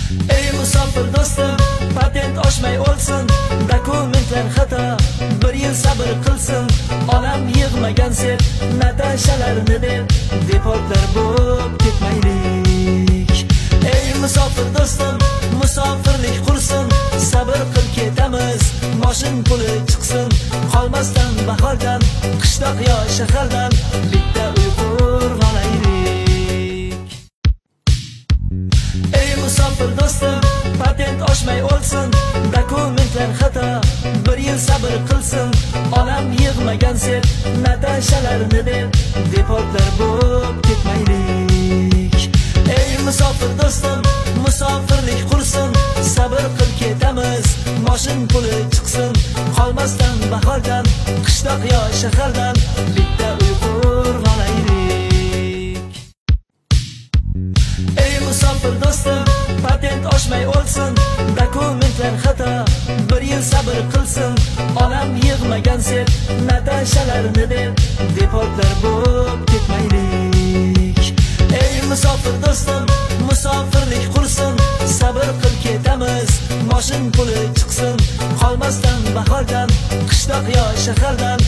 Ey musofir do'stim, patent oshmay o'lsin, dokumentlar xato, bir yil sabr qilsin. Onam yig'magan sen natashalarni deb, deportlar bo'lib ketmaylik. Ey musofir do'stim, musofirlik qursin, sabr qil ketamiz, moshin puli chiqsin. Qolmasdan bahordan, qishloq yo shahardan bitta uy qurib olaylik. Ey musofir do'stim, patent oshmay o'lsin, dokumentlar xato, bir yil sabr qilsin. Onam yig'magan sen natashalarni deb, deportlar bo'lib ketmaylik. Ey musofir do'stim, musofirlik qursin, sabr qil ketamiz, moshin puli chiqsin. Qolmasdan bahordan, qishloq yo shahardan bitta uy qurib olaylik. Ey musofir do'stim, patent oshmay o'lsin, dokumentlar xato, bir yil sabr qilsin. Onam yig'magan sen natashalarni deb, deportlar bo'lib ketmaylik. Ey musofir do'stim, musofirlik qursin, sabr qil ketamiz, moshin puli chiqsin. Qolmasdan bahordan, qishloq yo shahardan